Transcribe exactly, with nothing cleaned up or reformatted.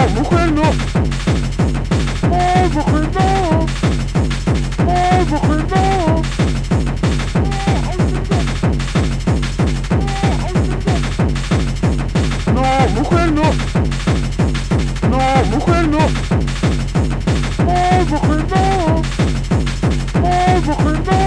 mujer, no. Ay, mujer, no. Ay, mujer, no. No, mujer, no. No, mujer, no. Ay, mujer, no. Ay, mujer, no.